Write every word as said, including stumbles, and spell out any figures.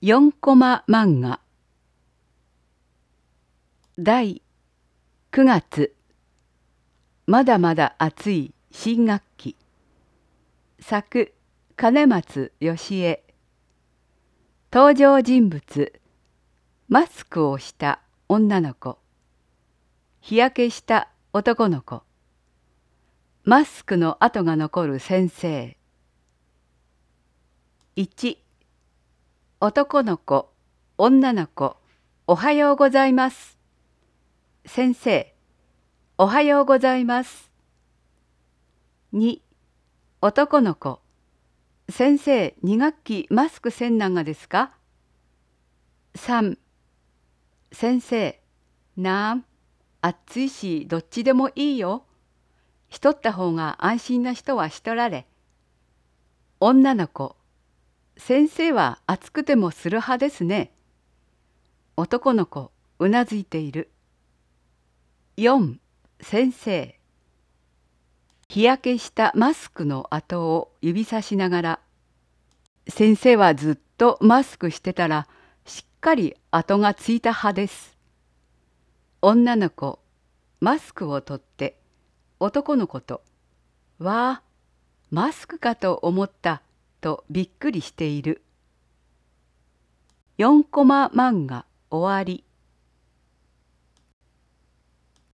よんコマ漫画だいくがつまだまだ暑い新学期作金松義恵登場人物マスクをした女の子日焼けした男の子マスクの跡が残る先生いち男の子女の子おはようございます先生おはようございますに男の子先生に学期マスクせんなんがですかさん先生なん暑いしどっちでもいいよしとった方が安心な人はしとられ女の子先生は暑くてもする派ですね男の子うなずいているよん先生日焼けしたマスクの跡を指さしながら先生はずっとマスクしてたらしっかり跡がついた派です。女の子マスクを取って男の子と「わあマスクかと思った」とびっくりしている。よんコマ漫画終わり。